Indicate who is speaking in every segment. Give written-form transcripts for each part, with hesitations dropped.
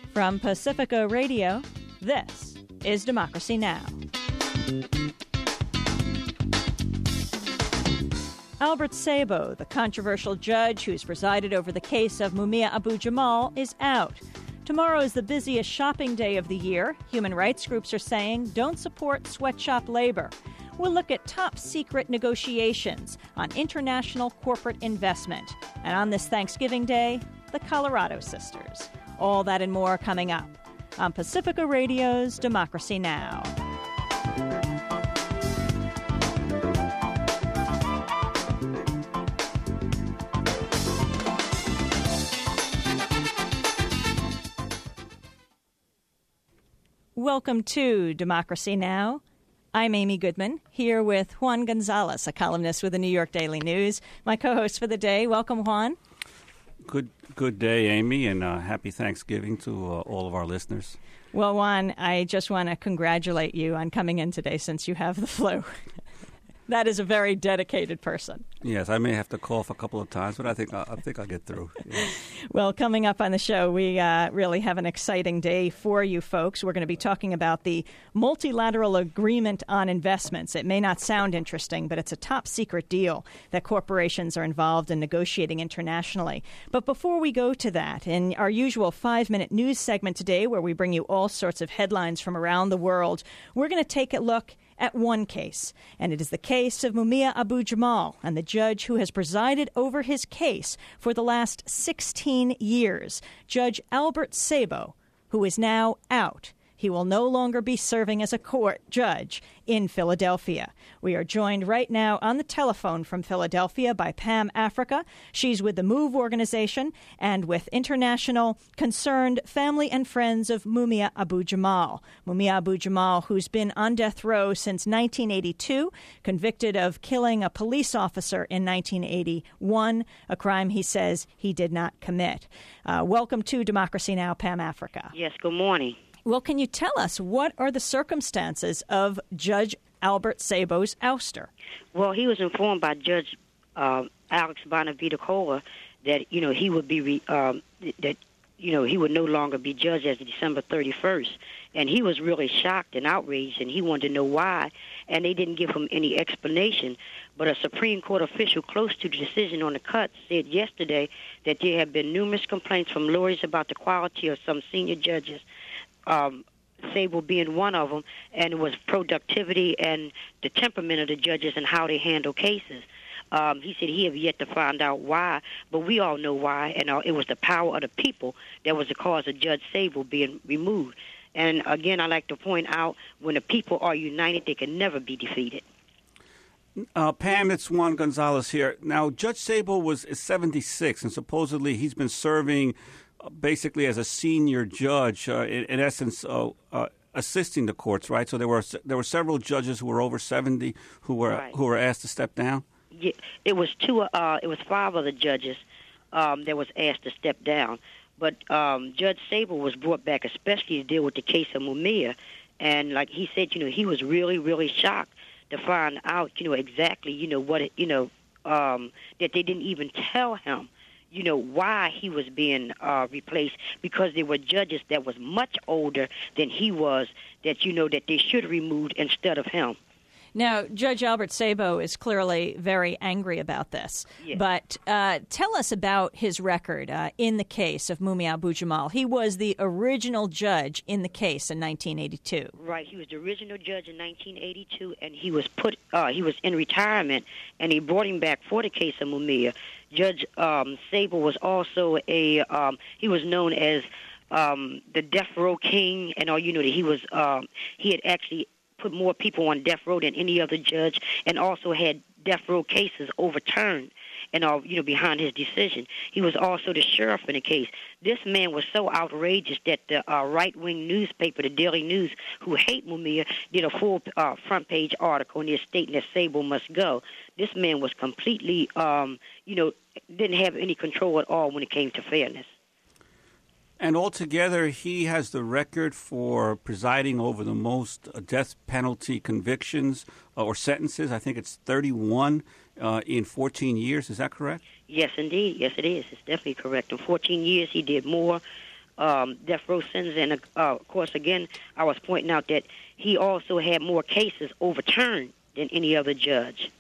Speaker 1: From Pacifica Radio, this is Democracy Now! Albert Sabo, the controversial judge who's presided over the case of Mumia Abu-Jamal, is out. Tomorrow is the busiest shopping day of the year. Human rights groups are saying don't support sweatshop labor. We'll look at top-secret negotiations on international corporate investment. And on this Thanksgiving Day, the Colorado Sisters. All that and more coming up on Pacifica Radio's Democracy Now! Welcome to Democracy Now! I'm Amy Goodman, here with Juan Gonzalez, a columnist with the New York Daily News, my co-host for the day. Welcome, Juan.
Speaker 2: Good day, Amy, and happy Thanksgiving to all of our listeners.
Speaker 1: Well, Juan, I just want to congratulate you on coming in today since you have the flu. That is a very dedicated person.
Speaker 2: Yes, I may have to cough a couple of times, but I think I'll get through. Yeah.
Speaker 1: Well, coming up on the show, we really have an exciting day for you folks. We're going to be talking about the Multilateral Agreement on Investments. It may not sound interesting, but it's a top-secret deal that corporations are involved in negotiating internationally. But before we go to that, in our usual 5-minute news segment today, where we bring you all sorts of headlines from around the world, we're going to take a look at one case, and it is the case of Mumia Abu-Jamal and the judge who has presided over his case for the last 16 years, Judge Albert Sabo, who is now out. He will no longer be serving as a court judge in Philadelphia. We are joined right now on the telephone from Philadelphia by Pam Africa. She's with the MOVE organization and with International Concerned Family and Friends of Mumia Abu-Jamal. Mumia Abu-Jamal, who's been on death row since 1982, convicted of killing a police officer in 1981, a crime he says he did not commit. Welcome to Democracy Now!, Pam Africa.
Speaker 3: Yes, good morning.
Speaker 1: Well, can you tell us what are the circumstances of Judge Albert Sabo's ouster?
Speaker 3: Well, he was informed by Judge Alex Bonavita-Cola that he would be he would no longer be judged as of December 31st, and he was really shocked and outraged, and he wanted to know why, and they didn't give him any explanation. But a Supreme Court official close to the decision on the cut said yesterday that there have been numerous complaints from lawyers about the quality of some senior judges. Sabo being one of them, and it was productivity and the temperament of the judges and how they handle cases. He said he have yet to find out why, but we all know why, and it was the power of the people that was the cause of Judge Sabo being removed. And again, I like to point out, when the people are united, they can never be defeated.
Speaker 2: Pam, it's Juan Gonzalez here. Now, Judge Sabo is 76, and supposedly he's been serving basically as a senior judge, in essence, assisting the courts, right? So there were several judges who were over 70 who were asked to step down.
Speaker 3: Yeah, it was 5 other judges that was asked to step down, but Judge Sabo was brought back especially to deal with the case of Mumia, and like he said, he was really, really shocked to find out, exactly, what that they didn't even tell him. Why he was being replaced, because there were judges that was much older than he was that, that they should have removed instead of him.
Speaker 1: Now, Judge Albert Sabo is clearly very angry about this. Yes. But tell us about his record in the case of Mumia Abu-Jamal. He was the original judge in the case in 1982.
Speaker 3: Right. He was the original judge in 1982, and he was he was in retirement, and he brought him back for the case of Mumia. Judge Sabo was also he was known as the death row king, and that he had actually put more people on death row than any other judge, and also had death row cases overturned and behind his decision. He was also the sheriff in the case. This man was so outrageous that the right-wing newspaper, the Daily News, who hate Mumia, did a full front-page article, and they're stating that Sabo must go. This man was completely, didn't have any control at all when it came to fairness.
Speaker 2: And altogether, he has the record for presiding over the most death penalty convictions or sentences. I think it's 31 in 14 years. Is that correct?
Speaker 3: Yes, indeed. Yes, it is. It's definitely correct. In 14 years, he did more death row sentence. And, of course, again, I was pointing out that he also had more cases overturned than any other judge.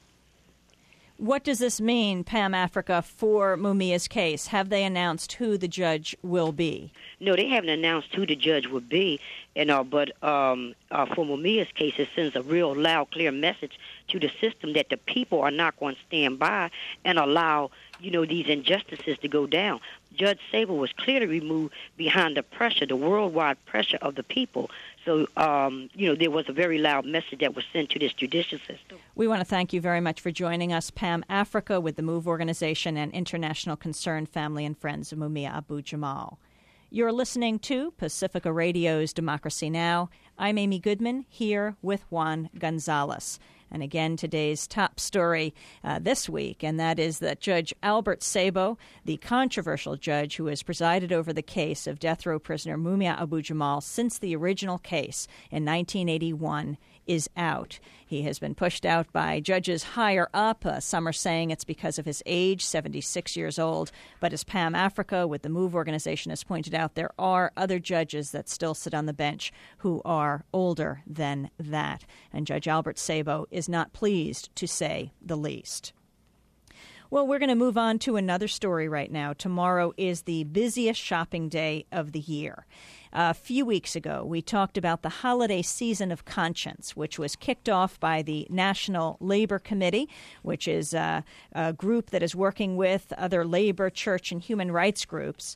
Speaker 1: What does this mean, Pam Africa, for Mumia's case? Have they announced who the judge will be?
Speaker 3: No, they haven't announced who the judge will be, but for Mumia's case, it sends a real loud, clear message to the system that the people are not going to stand by and allow, these injustices to go down. Judge Sable was clearly removed behind the pressure, the worldwide pressure of the people. So, there was a very loud message that was sent to this judicial system.
Speaker 1: We want to thank you very much for joining us, Pam Africa with the MOVE organization and International Concerned Family and Friends of Mumia Abu-Jamal. You're listening to Pacifica Radio's Democracy Now! I'm Amy Goodman, here with Juan Gonzalez. And again, today's top story this week, and that is that Judge Albert Sabo, the controversial judge who has presided over the case of death row prisoner Mumia Abu-Jamal since the original case in 1981, is out. He has been pushed out by judges higher up. Some are saying it's because of his age, 76 years old. But as Pam Africa with the MOVE organization has pointed out, there are other judges that still sit on the bench who are older than that. And Judge Albert Sabo is not pleased, to say the least. Well, we're going to move on to another story right now. Tomorrow is the busiest shopping day of the year. A few weeks ago, we talked about the holiday season of conscience, which was kicked off by the National Labor Committee, which is a group that is working with other labor, church, and human rights groups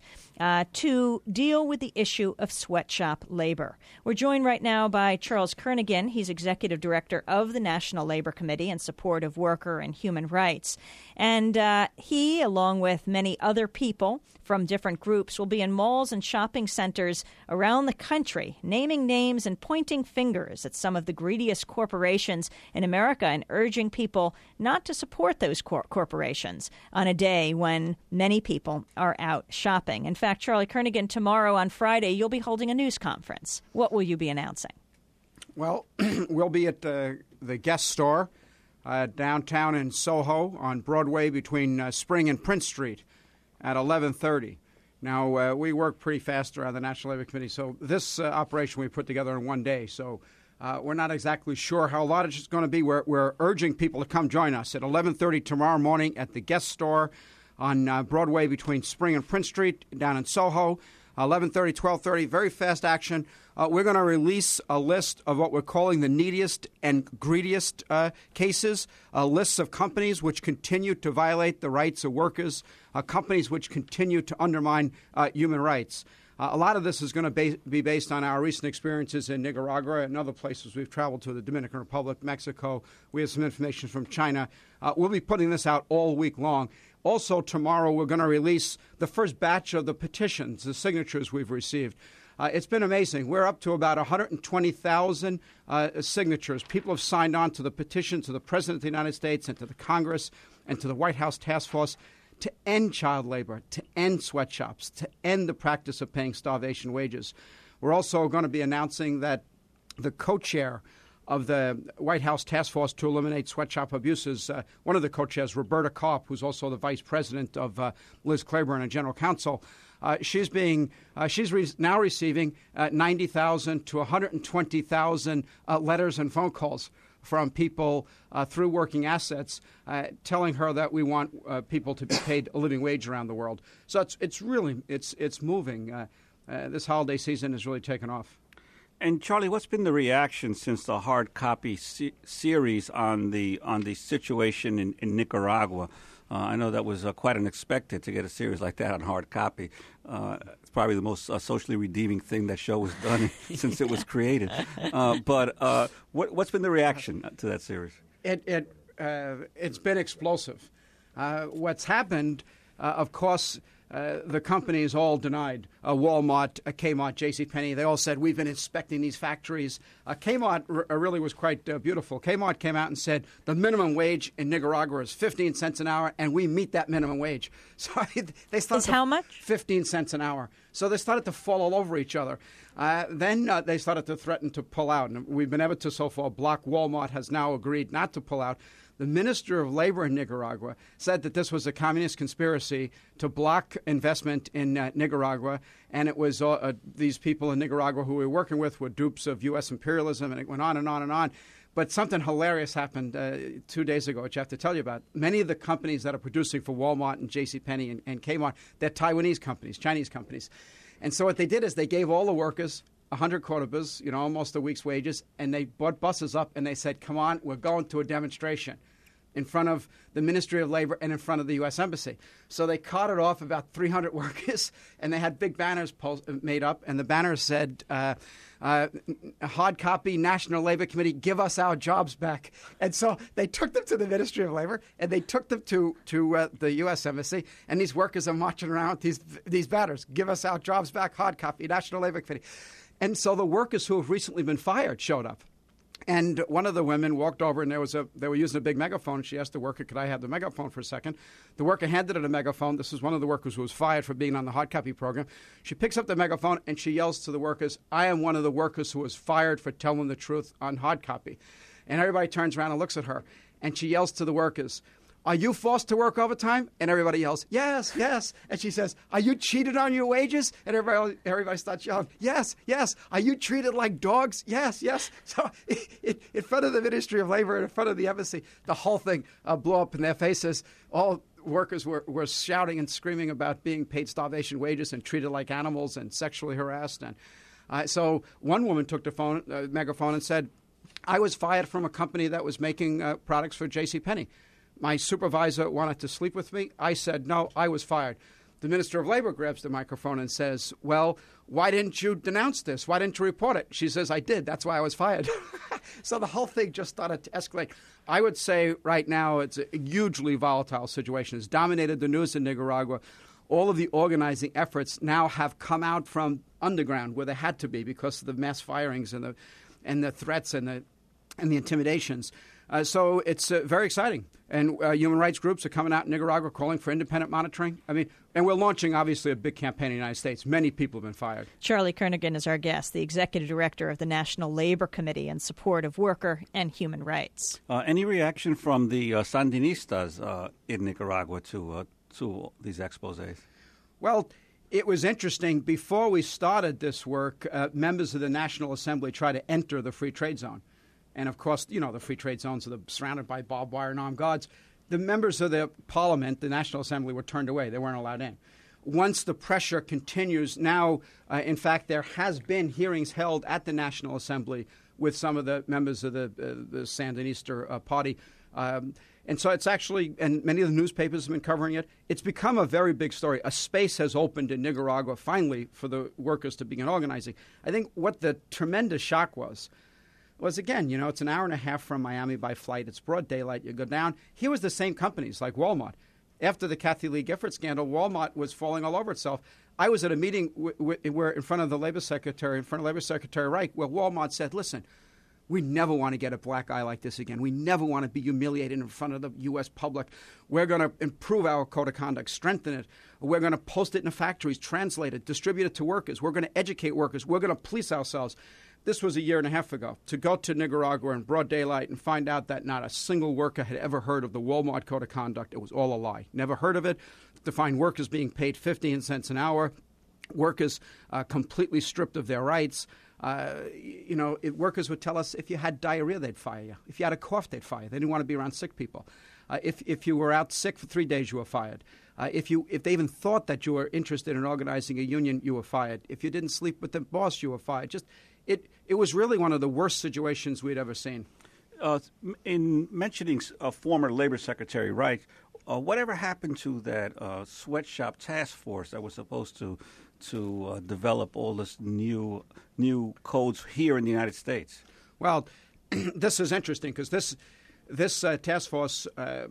Speaker 1: to deal with the issue of sweatshop labor. We're joined right now by Charles Kernaghan. He's executive director of the National Labor Committee in support of worker and human rights. And he, along with many other people from different groups, will be in malls and shopping centers around the country, naming names and pointing fingers at some of the greediest corporations in America and urging people not to support those corporations on a day when many people are out shopping. In fact, Charlie Kernaghan, tomorrow on Friday, you'll be holding a news conference. What will you be announcing?
Speaker 4: Well, we'll be at the Guest Store downtown in Soho on Broadway between Spring and Prince Street at 11:30. Now, we work pretty fast around the National Labor Committee, so this operation we put together in one day. So we're not exactly sure how large it's going to be. We're urging people to come join us at 11:30 tomorrow morning at the Guest Store on Broadway between Spring and Prince Street down in Soho. 11:30, 12:30, very fast action. We're going to release a list of what we're calling the neediest and greediest cases, lists of companies which continue to violate the rights of workers, companies which continue to undermine human rights. A lot of this is going to be based on our recent experiences in Nicaragua and other places we've traveled to, the Dominican Republic, Mexico. We have some information from China. We'll be putting this out all week long. Also, tomorrow we're going to release the first batch of the petitions, the signatures we've received. It's been amazing. We're up to about 120,000 signatures. People have signed on to the petition to the President of the United States and to the Congress and to the White House Task Force to end child labor, to end sweatshops, to end the practice of paying starvation wages. We're also going to be announcing that the co-chair of the White House Task Force to eliminate sweatshop abuses, one of the co-chairs, Roberta Karp, who's also the vice president of Liz Claiborne and general counsel, she's now receiving 90,000 to 120,000 letters and phone calls from people through Working Assets telling her that we want people to be paid a living wage around the world. So it's really moving. This holiday season has really taken off.
Speaker 2: And Charlie, what's been the reaction since the hard copy series on the situation in Nicaragua? I know that was quite unexpected to get a series like that on hard copy. It's probably the most socially redeeming thing that show has done since it was created. But what's been the reaction to that series?
Speaker 4: It's been explosive. What's happened, of course, the companies all denied. Walmart, Kmart, JCPenney, they all said, we've been inspecting these factories. Kmart really was quite beautiful. Kmart came out and said, the minimum wage in Nicaragua is 15 cents an hour, and we meet that minimum wage. So they started
Speaker 1: how much?
Speaker 4: 15 cents an hour. So they started to fall all over each other. Then they started to threaten to pull out. And we've been able to so far block. Walmart has now agreed not to pull out. The Minister of Labor in Nicaragua said that this was a communist conspiracy to block investment in Nicaragua, and it was these people in Nicaragua who we were working with were dupes of U.S. imperialism, and it went on and on and on. But something hilarious happened 2 days ago, which I have to tell you about. Many of the companies that are producing for Walmart and JCPenney and Kmart, they're Taiwanese companies, Chinese companies. And so what they did is they gave all the workers 100 quotabas, almost a week's wages, and they bought buses up and they said, come on, we're going to a demonstration in front of the Ministry of Labor and in front of the U.S. Embassy. So they carted off about 300 workers, and they had big banners made up, and the banners said, hard copy, National Labor Committee, give us our jobs back. And so they took them to the Ministry of Labor, and they took them to the U.S. Embassy, and these workers are marching around with these banners, give us our jobs back, hard copy, National Labor Committee. And so the workers who have recently been fired showed up. And one of the women walked over, and they were using a big megaphone. She asked the worker, could I have the megaphone for a second? The worker handed her a megaphone. This is one of the workers who was fired for being on the hard copy program. She picks up the megaphone, and she yells to the workers, I am one of the workers who was fired for telling the truth on hard copy. And everybody turns around and looks at her. And she yells to the workers, are you forced to work overtime? And everybody yells, yes, yes. And she says, are you cheated on your wages? And everybody starts yelling, yes, yes. Are you treated like dogs? Yes, yes. So in front of the Ministry of Labor and in front of the embassy, the whole thing blew up in their faces. All workers were shouting and screaming about being paid starvation wages and treated like animals and sexually harassed. And so one woman took the megaphone and said, I was fired from a company that was making products for JCPenney. My supervisor wanted to sleep with me. I said, no, I was fired. The Minister of Labor grabs the microphone and says, well, why didn't you denounce this? Why didn't you report it? She says, I did. That's why I was fired. So the whole thing just started to escalate. I would say right now it's a hugely volatile situation. It's dominated the news in Nicaragua. All of the organizing efforts now have come out from underground where they had to be because of the mass firings and the threats and the intimidations. So it's very exciting. And human rights groups are coming out in Nicaragua calling for independent monitoring. And we're launching, obviously, a big campaign in the United States. Many people have been fired.
Speaker 1: Charlie Kernaghan is our guest, the executive director of the National Labor Committee in support of worker and human rights.
Speaker 2: Any reaction from the Sandinistas in Nicaragua to these exposés?
Speaker 4: Well, it was interesting. Before we started this work, members of the National Assembly tried to enter the free trade zone. And, of course, the free trade zones are surrounded by barbed wire and armed guards. The members of the parliament, the National Assembly, were turned away. They weren't allowed in. Once the pressure continues, now, in fact, there has been hearings held at the National Assembly with some of the members of the Sandinista party. And so it's actually, and many of the newspapers have been covering it, it's become a very big story. A space has opened in Nicaragua, finally, for the workers to begin organizing. I think what the tremendous shock was, again, it's an hour and a half from Miami by flight. It's broad daylight. You go down. Here was the same companies like Walmart. After the Kathy Lee Gifford scandal, Walmart was falling all over itself. I was at a meeting where in front of Labor Secretary Reich, where Walmart said, listen, we never want to get a black eye like this again. We never want to be humiliated in front of the U.S. public. We're going to improve our code of conduct, strengthen it. We're going to post it in the factories, translate it, distribute it to workers. We're going to educate workers. We're going to police ourselves. This was a year and a half ago. To go to Nicaragua in broad daylight and find out that not a single worker had ever heard of the Walmart Code of Conduct, it was all a lie. Never heard of it. To find workers being paid 15 cents an hour, workers completely stripped of their rights. Workers would tell us if you had diarrhea, they'd fire you. If you had a cough, they'd fire you. They didn't want to be around sick people. If you were out sick for 3 days, you were fired. If they even thought that you were interested in organizing a union, you were fired. If you didn't sleep with the boss, you were fired. It was really one of the worst situations we'd ever seen.
Speaker 2: In mentioning former Labor Secretary Reich, whatever happened to that sweatshop task force that was supposed to develop all this new codes here in the United States?
Speaker 4: Well, this is interesting because this task force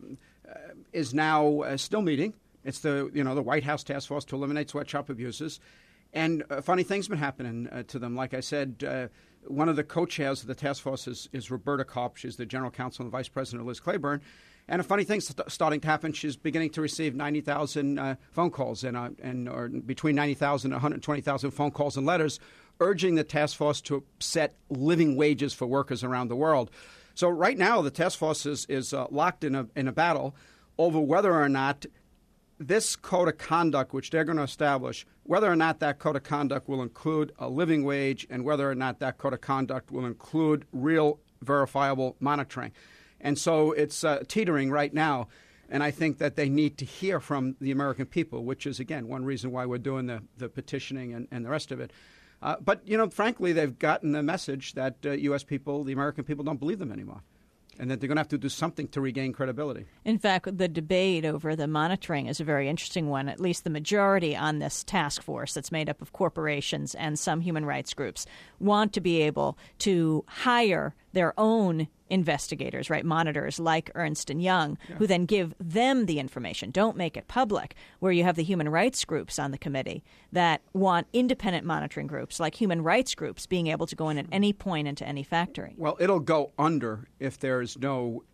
Speaker 4: is now still meeting. It's the White House task force to eliminate sweatshop abuses. And funny things have been happening to them. Like I said, one of the co-chairs of the task force is Roberta Kopp. She's the general counsel and vice president of Liz Claiborne. And a funny thing's starting to happen. She's beginning to receive 90,000 phone calls or between 90,000 and 120,000 phone calls and letters urging the task force to set living wages for workers around the world. So right now the task force is locked in a battle over whether or not this code of conduct, which they're going to establish, whether or not that code of conduct will include a living wage and whether or not that code of conduct will include real verifiable monitoring. And so it's teetering right now. And I think that they need to hear from the American people, which is, again, one reason why we're doing the petitioning and the rest of it. But, frankly, they've gotten the message that U.S. people, the American people, don't believe them anymore, and that they're going to have to do something to regain credibility.
Speaker 1: In fact, the debate over the monitoring is a very interesting one. At least the majority on this task force that's made up of corporations and some human rights groups want to be able to hire their own investigators, right, monitors like Ernst & Young, who then give them the information. Don't make it public, where you have the human rights groups on the committee that want independent monitoring groups like human rights groups being able to go in at any point into any factory.
Speaker 4: Well, it'll go under if there is no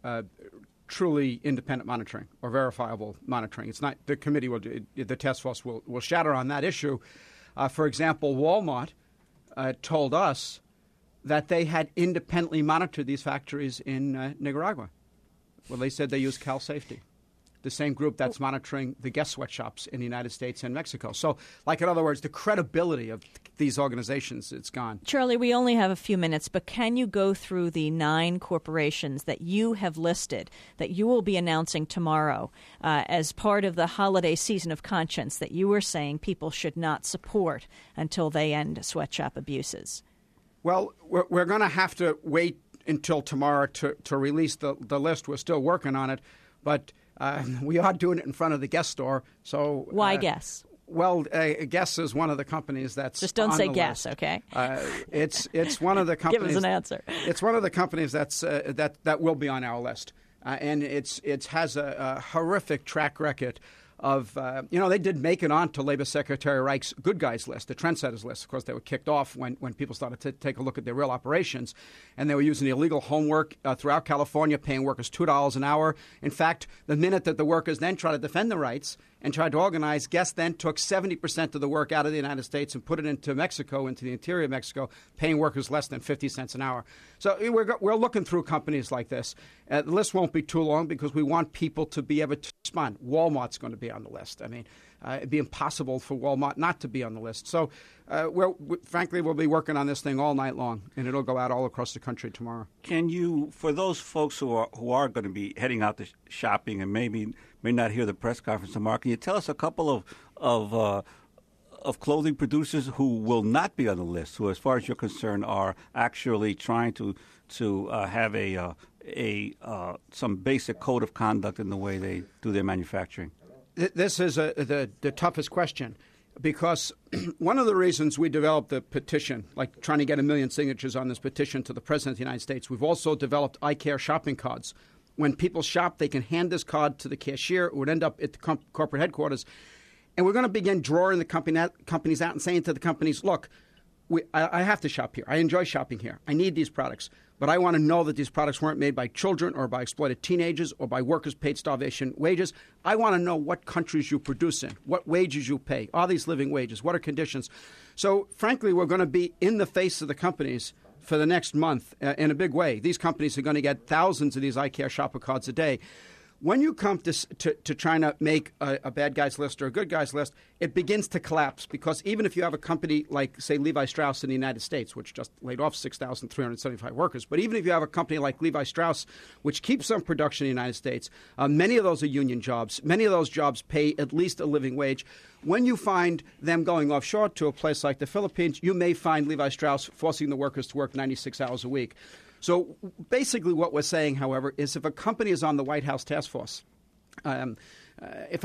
Speaker 4: truly independent monitoring or verifiable monitoring. It's not the committee the task force will shatter on that issue. For example, Walmart told us that they had independently monitored these factories in Nicaragua. Well, they said they used Cal Safety, the same group that's monitoring the Guess sweatshops in the United States and Mexico. So, in other words, the credibility of these organizations, it's gone.
Speaker 1: Charlie, we only have a few minutes, but can you go through the 9 corporations that you have listed that you will be announcing tomorrow as part of the holiday season of conscience that you were saying people should not support until they end sweatshop abuses?
Speaker 4: Well, we're going to have to wait until tomorrow to release the list. We're still working on it, but we are doing it in front of the Guess store. So
Speaker 1: why Guess?
Speaker 4: Well, Guess is one of the companies that's
Speaker 1: just don't
Speaker 4: on
Speaker 1: say
Speaker 4: the
Speaker 1: Guess,
Speaker 4: list.
Speaker 1: Okay?
Speaker 4: It's one of the companies.
Speaker 1: Give us an answer.
Speaker 4: It's one of the companies that will be on our list, and it has a horrific track record of, they did make it onto Labor Secretary Reich's good guys list, the trendsetters list. Of course, they were kicked off when people started to take a look at their real operations. And they were using illegal homework throughout California, paying workers $2 an hour. In fact, the minute that the workers then tried to defend the rights and tried to organize, Guess then took 70% of the work out of the United States and put it into Mexico, into the interior of Mexico, paying workers less than 50 cents an hour. So we're looking through companies like this. The list won't be too long because we want people to be able to respond. Walmart's going to be on the list. I mean, it'd be impossible for Walmart not to be on the list. So, frankly, we'll be working on this thing all night long, and it'll go out all across the country tomorrow.
Speaker 2: Can you, for those folks who are going to be heading out to shopping and may not hear the press conference tomorrow, can you tell us a couple of clothing producers who will not be on the list, who, as far as you're concerned, are actually trying to have some basic code of conduct in the way they do their manufacturing?
Speaker 4: This is the toughest question, because one of the reasons we developed the petition, like trying to get 1 million signatures on this petition to the President of the United States, we've also developed iCare shopping cards. When people shop, they can hand this card to the cashier. It would end up at the corporate headquarters. And we're going to begin drawing the companies out and saying to the companies, look, I have to shop here. I enjoy shopping here. I need these products. But I want to know that these products weren't made by children or by exploited teenagers or by workers paid starvation wages. I want to know what countries you produce in, what wages you pay. Are these living wages? What are conditions? So, frankly, we're going to be in the face of the companies for the next month in a big way. These companies are going to get thousands of these iCare shopper cards a day. When you come to trying to make a bad guys list or a good guys list, it begins to collapse, because even if you have a company like, say, Levi Strauss in the United States, which just laid off 6,375 workers, but even if you have a company like Levi Strauss, which keeps some production in the United States, many of those are union jobs. Many of those jobs pay at least a living wage. When you find them going offshore to a place like the Philippines, you may find Levi Strauss forcing the workers to work 96 hours a week. So basically what we're saying, however, is if a company is on the White House task force, and at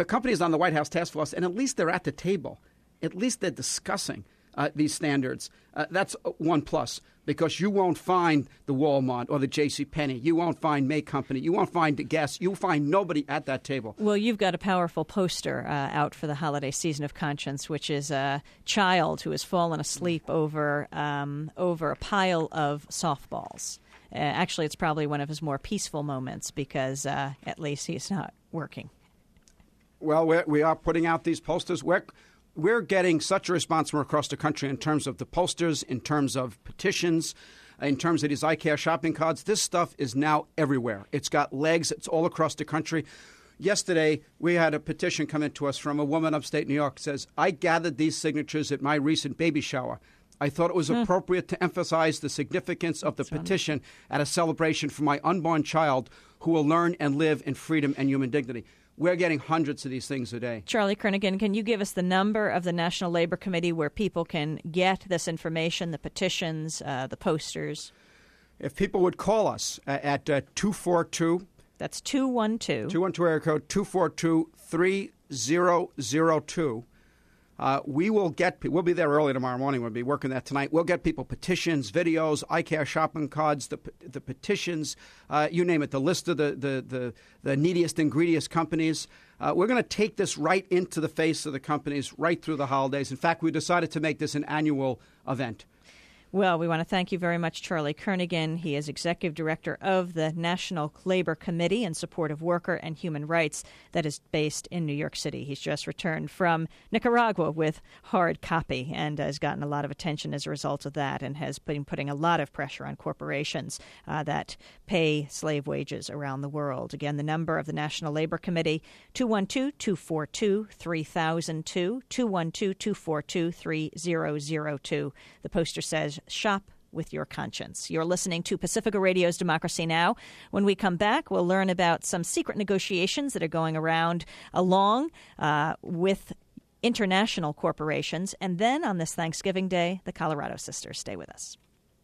Speaker 4: least they're at the table, at least they're discussing these standards, that's one plus, because you won't find the Walmart or the JCPenney. You won't find May Company. You won't find the Guess. You'll find nobody at that table.
Speaker 1: Well, you've got a powerful poster out for the holiday season of conscience, which is a child who has fallen asleep over a pile of softballs. Actually, it's probably one of his more peaceful moments, because at least he's not working.
Speaker 4: Well, we are putting out these posters. We're getting such a response from across the country in terms of the posters, in terms of petitions. in terms of these iCare shopping cards. This stuff is now everywhere. It's got legs. It's all across the country. Yesterday, we had a petition come in to us from a woman upstate New York. Says, I gathered these signatures at my recent baby shower. I thought it was appropriate to emphasize the significance of the petition at a celebration for my unborn child who will learn and live in freedom and human dignity. We're getting hundreds of these things a day.
Speaker 1: Charlie Kernaghan, can you give us the number of the National Labor Committee where people can get this information, the petitions, the posters?
Speaker 4: If people would call us at 242...
Speaker 1: That's 212.
Speaker 4: 212 area code 242-3002. We'll be there early tomorrow morning. We'll be working that tonight. We'll get people petitions, videos, iCare shopping cards, the petitions, you name it, the list of the neediest and greediest companies. We're going to take this right into the face of the companies right through the holidays. In fact, we decided to make this an annual event.
Speaker 1: Well, we want to thank you very much, Charlie Kernaghan. He is Executive Director of the National Labor Committee in Support of Worker and Human Rights that is based in New York City. He's just returned from Nicaragua with hard copy and has gotten a lot of attention as a result of that and has been putting a lot of pressure on corporations that pay slave wages around the world. Again, the number of the National Labor Committee, 212-242-3002, 212-242-3002. The poster says, shop with your conscience. You're listening to Pacifica Radio's Democracy Now! When we come back, we'll learn about some secret negotiations that are going around along with international corporations. And then on this Thanksgiving Day, the Colorado Sisters. Stay with us.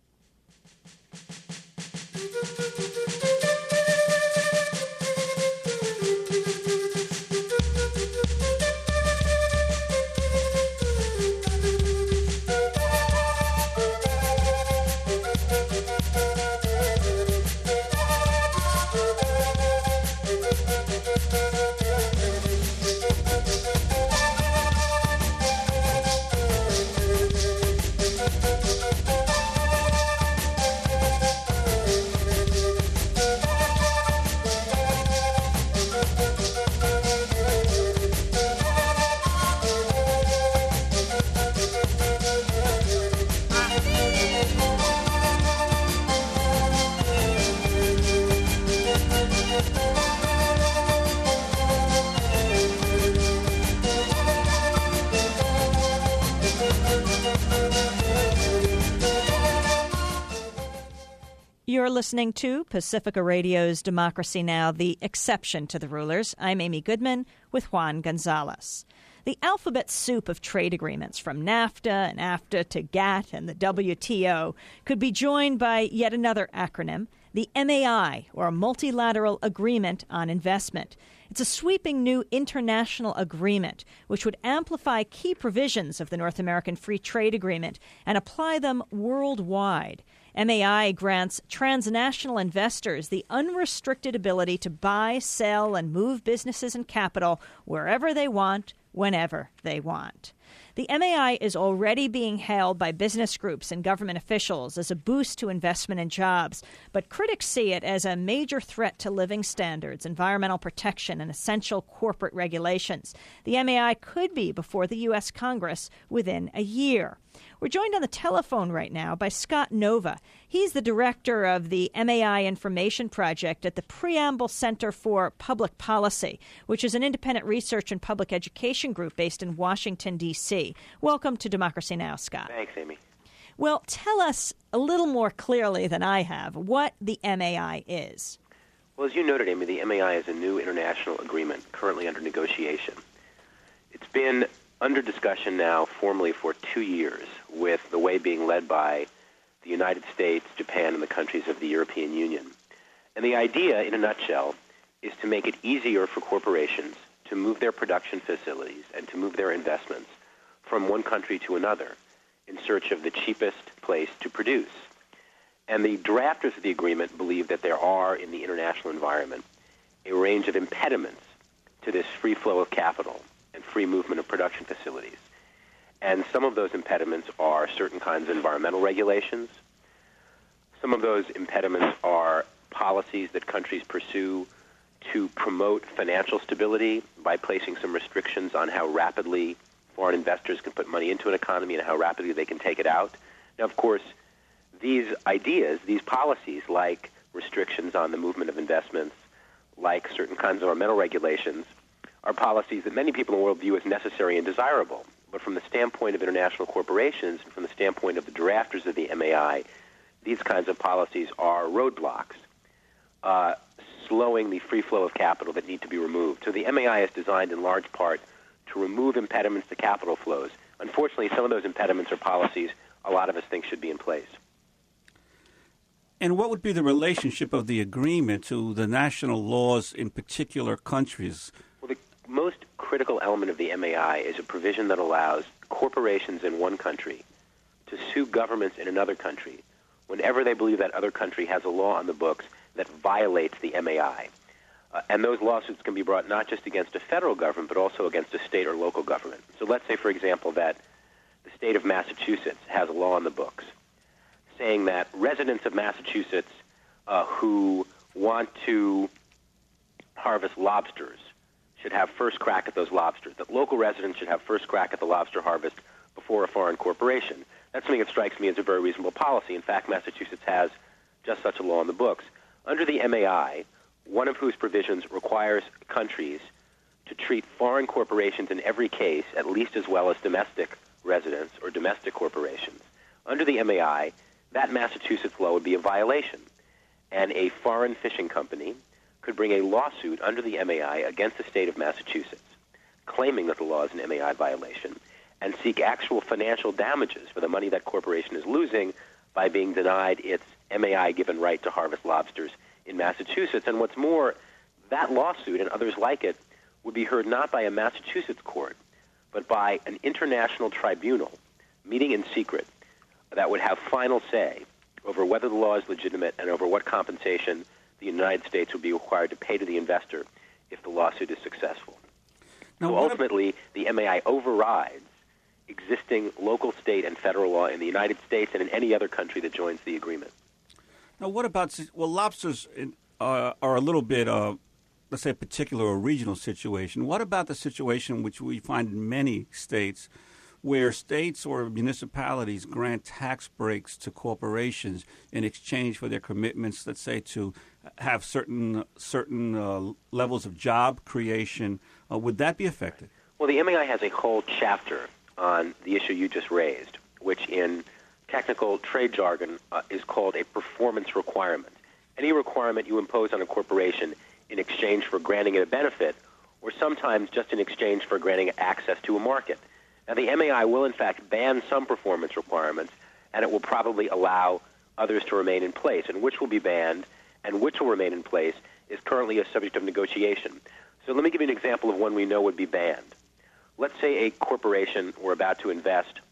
Speaker 1: You're listening to Pacifica Radio's Democracy Now!, the exception to the rulers. I'm Amy Goodman with Juan Gonzalez. The alphabet soup of trade agreements from NAFTA and AFTA to GATT and the WTO could be joined by yet another acronym, the MAI, or Multilateral Agreement on Investment. It's a sweeping new international agreement which would amplify key provisions of the North American Free Trade Agreement and apply them worldwide. MAI grants transnational investors the unrestricted ability to buy, sell, and move businesses and capital wherever they want, whenever they want. The MAI is already being hailed by business groups and government officials as a boost to investment and jobs, but critics see it as a major threat to living standards, environmental protection, and essential corporate regulations. The MAI could be before the U.S. Congress within a year. We're joined on the telephone right now by Scott Nova. He's the director of the MAI Information Project at the Preamble Center for Public Policy, which is an independent research and public education group based in Washington, D.C. Welcome to Democracy Now!, Scott.
Speaker 5: Thanks, Amy.
Speaker 1: Well, tell us a little more clearly than I have what the MAI is.
Speaker 5: Well, as you noted, Amy, the MAI is a new international agreement currently under negotiation. It's been under discussion now formally for 2 years, with the way being led by the United States, Japan, and the countries of the European Union. And the idea, in a nutshell, is to make it easier for corporations to move their production facilities and to move their investments from one country to another in search of the cheapest place to produce. And the drafters of the agreement believe that there are, in the international environment, a range of impediments to this free flow of capital and free movement of production facilities. And some of those impediments are certain kinds of environmental regulations. Some of those impediments are policies that countries pursue to promote financial stability by placing some restrictions on how rapidly foreign investors can put money into an economy and how rapidly they can take it out. Now, of course, these ideas, these policies like restrictions on the movement of investments, like certain kinds of environmental regulations, are policies that many people in the world view as necessary and desirable. But from the standpoint of international corporations and from the standpoint of the drafters of the MAI, these kinds of policies are roadblocks, slowing the free flow of capital that need to be removed. So the MAI is designed in large part to remove impediments to capital flows. Unfortunately, some of those impediments are policies a lot of us think should be in place.
Speaker 2: And what would be the relationship of the agreement to the national laws in particular countries?
Speaker 5: Well, the most critical element of the MAI is a provision that allows corporations in one country to sue governments in another country whenever they believe that other country has a law on the books that violates the MAI. And those lawsuits can be brought not just against a federal government, but also against a state or local government. So let's say, for example, that the state of Massachusetts has a law on the books saying that residents of Massachusetts who want to harvest lobsters should have first crack at those lobsters, that local residents should have first crack at the lobster harvest before a foreign corporation. That's something that strikes me as a very reasonable policy. In fact, Massachusetts has just such a law on the books. Under the MAI, one of whose provisions requires countries to treat foreign corporations in every case at least as well as domestic residents or domestic corporations. Under the MAI, that Massachusetts law would be a violation, and a foreign fishing company could bring a lawsuit under the MAI against the state of Massachusetts, claiming that the law is an MAI violation, and seek actual financial damages for the money that corporation is losing by being denied its MAI-given right to harvest lobsters in Massachusetts. And what's more, that lawsuit and others like it would be heard not by a Massachusetts court, but by an international tribunal meeting in secret that would have final say over whether the law is legitimate and over what compensation the United States would be required to pay to the investor if the lawsuit is successful.
Speaker 2: Now,
Speaker 5: so ultimately, the MAI overrides existing local, state, and federal law in the United States and in any other country that joins the agreement.
Speaker 2: Now, what about, well, lobsters are a little bit, let's say, a particular or regional situation. What about the situation which we find in many states where states or municipalities grant tax breaks to corporations in exchange for their commitments, let's say, to have certain levels of job creation? Would that be affected?
Speaker 5: Well, the MAI has a whole chapter on the issue you just raised, which in technical trade jargon is called a performance requirement. Any requirement you impose on a corporation in exchange for granting it a benefit, or sometimes just in exchange for granting access to a market. Now, the MAI will, in fact, ban some performance requirements, and it will probably allow others to remain in place. And which will be banned and which will remain in place is currently a subject of negotiation. So let me give you an example of one we know would be banned. Let's say a corporation were about to invest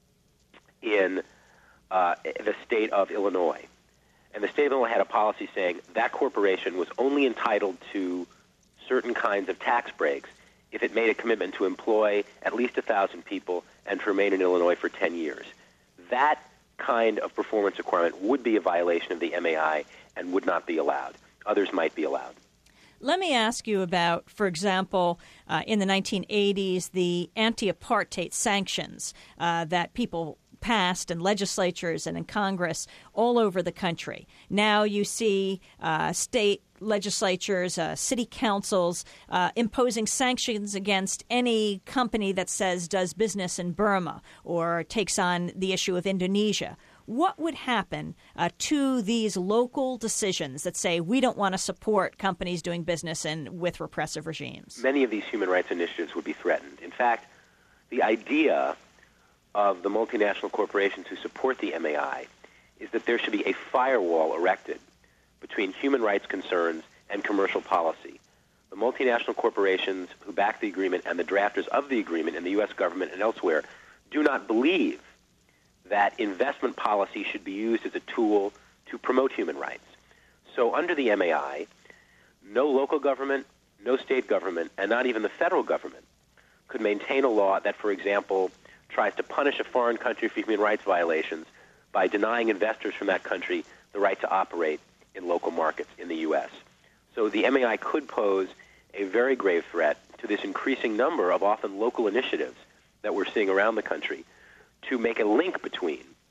Speaker 5: in the state of Illinois, and the state of Illinois had a policy saying that corporation was only entitled to certain kinds of tax breaks if it made a commitment to employ at least 1,000 people and to remain in Illinois for 10 years. That kind of performance requirement would be a violation of the MAI and would not be allowed. Others might be allowed.
Speaker 1: Let me ask you about, for example, in the 1980s, the anti-apartheid sanctions that people passed in legislatures and in Congress all over the country. Now you see state legislatures, city councils imposing sanctions against any company that says does business in Burma or takes on the issue of Indonesia. What would happen to these local decisions that say we don't want to support companies doing business with repressive regimes?
Speaker 5: Many of these human rights initiatives would be threatened. In fact, the idea of the multinational corporations who support the MAI is that there should be a firewall erected between human rights concerns and commercial policy. The multinational corporations who back the agreement and the drafters of the agreement in the U.S. government and elsewhere do not believe that investment policy should be used as a tool to promote human rights. So under the MAI, no local government, no state government, and not even the federal government could maintain a law that, for example, tries to punish a foreign country for human rights violations by denying investors from that country the right to operate in local markets in the U.S. So the MAI could pose a very grave threat to this increasing number of often local initiatives that we're seeing around the country to make a link between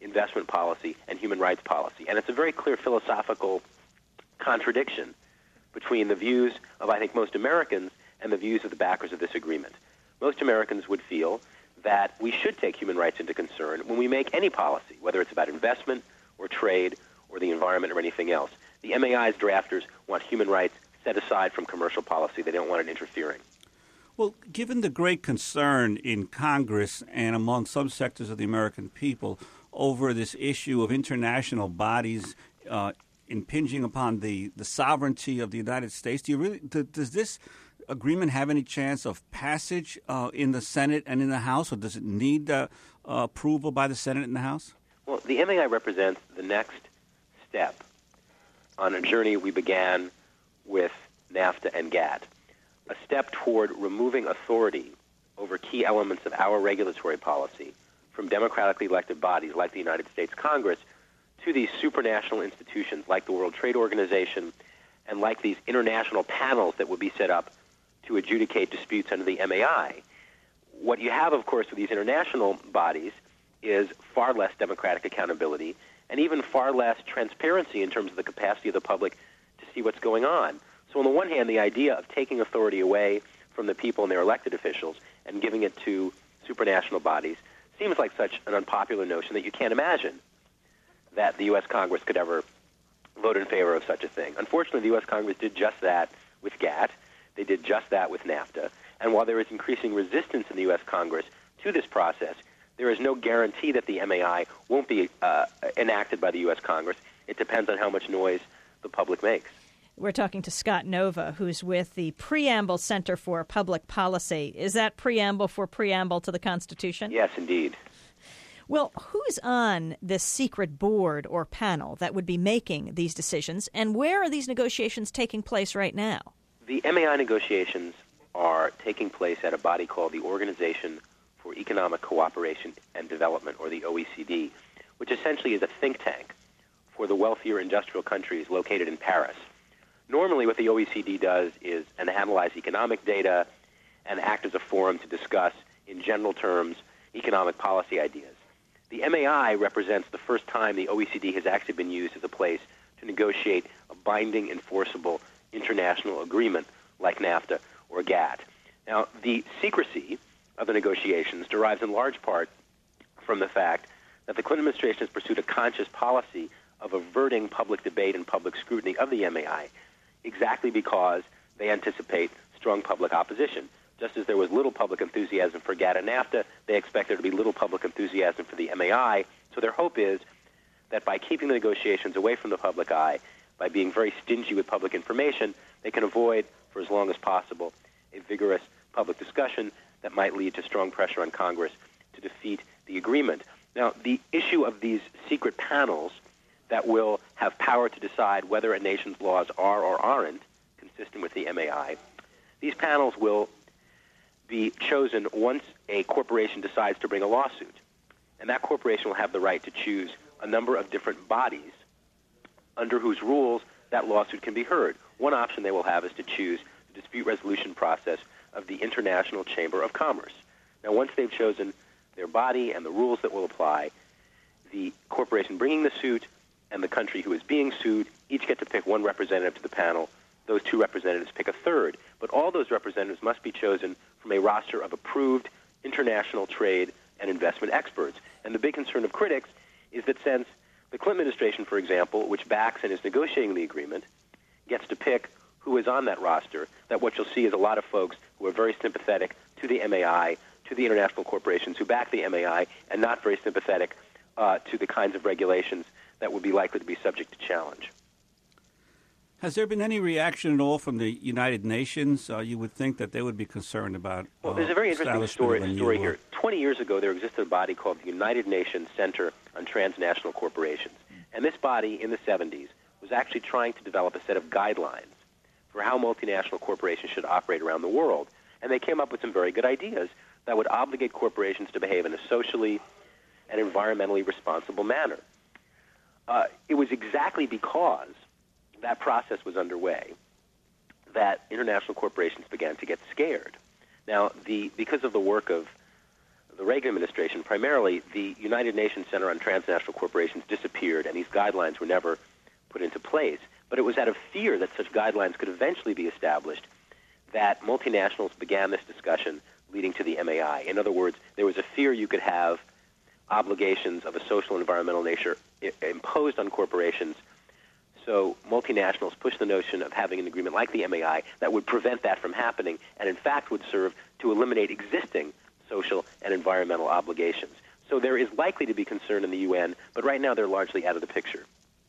Speaker 5: investment policy, and human rights policy. And it's a very clear philosophical contradiction between the views of, I think, most Americans and the views of the backers of this agreement. Most Americans would feel that we should take human rights into concern when we make any policy, whether it's about investment or trade or the environment or anything else. The MAI's drafters want human rights set aside from commercial policy. They don't want it interfering.
Speaker 2: Well, given the great concern in Congress and among some sectors of the American people over this issue of international bodies impinging upon the sovereignty of the United States, does this agreement have any chance of passage in the Senate and in the House, or does it need approval by the Senate and the House?
Speaker 5: Well, the MAI represents the next step on a journey we began with NAFTA and GATT, a step toward removing authority over key elements of our regulatory policy from democratically elected bodies like the United States Congress to these supranational institutions like the World Trade Organization and like these international panels that would be set up to adjudicate disputes under the MAI. What you have, of course, with these international bodies is far less democratic accountability and even far less transparency in terms of the capacity of the public to see what's going on. So on the one hand, the idea of taking authority away from the people and their elected officials and giving it to supranational bodies seems like such an unpopular notion that you can't imagine that the U.S. Congress could ever vote in favor of such a thing. Unfortunately, the U.S. Congress did just that with GATT. They did just that with NAFTA. And while there is increasing resistance in the U.S. Congress to this process, there is no guarantee that the MAI won't be enacted by the U.S. Congress. It depends on how much noise the public makes.
Speaker 1: We're talking to Scott Nova, who's with the Preamble Center for Public Policy. Is that preamble for preamble to the Constitution?
Speaker 5: Yes, indeed.
Speaker 1: Well, who's on this secret board or panel that would be making these decisions, and where are these negotiations taking place right now?
Speaker 5: The MAI negotiations are taking place at a body called the Organization for Economic Cooperation and Development, or the OECD, which essentially is a think tank for the wealthier industrial countries located in Paris. Normally what the OECD does is analyze economic data and act as a forum to discuss, in general terms, economic policy ideas. The MAI represents the first time the OECD has actually been used as a place to negotiate a binding, enforceable international agreement like NAFTA or GATT. Now, the secrecy of the negotiations derives in large part from the fact that the Clinton administration has pursued a conscious policy of averting public debate and public scrutiny of the MAI, exactly because they anticipate strong public opposition. Just as there was little public enthusiasm for GATT and NAFTA, they expect there to be little public enthusiasm for the MAI. So their hope is that by keeping the negotiations away from the public eye, by being very stingy with public information, they can avoid, for as long as possible, a vigorous public discussion that might lead to strong pressure on Congress to defeat the agreement. Now, the issue of these secret panels that will have power to decide whether a nation's laws are or aren't consistent with the MAI, these panels will be chosen once a corporation decides to bring a lawsuit. And that corporation will have the right to choose a number of different bodies under whose rules that lawsuit can be heard. One option they will have is to choose the dispute resolution process of the International Chamber of Commerce. Now, once they've chosen their body and the rules that will apply, the corporation bringing the suit and the country who is being sued each get to pick one representative to the panel. Those two representatives pick a third. But all those representatives must be chosen from a roster of approved international trade and investment experts. And the big concern of critics is that since the Clinton administration, for example, which backs and is negotiating the agreement, gets to pick who is on that roster, that what you'll see is a lot of folks who are very sympathetic to the MAI, to the international corporations who back the MAI, and not very sympathetic to the kinds of regulations that would be likely to be subject to challenge.
Speaker 2: Has there been any reaction at all from the United Nations? You would think that they would be concerned about.
Speaker 5: Well, there's a very interesting story here. 20 years ago, there existed a body called the United Nations Center on Transnational Corporations. And this body, in the 70s, was actually trying to develop a set of guidelines for how multinational corporations should operate around the world. And they came up with some very good ideas that would obligate corporations to behave in a socially and environmentally responsible manner. It was exactly because that process was underway that international corporations began to get scared. Now, because of the work of the Reagan administration, primarily the United Nations Center on Transnational Corporations disappeared, and these guidelines were never put into place. But it was out of fear that such guidelines could eventually be established that multinationals began this discussion leading to the MAI. In other words, there was a fear you could have obligations of a social and environmental nature imposed on corporations. So multinationals pushed the notion of having an agreement like the MAI that would prevent that from happening and, in fact, would serve to eliminate existing social and environmental obligations. So there is likely to be concern in the UN, but right now they're largely out of the picture.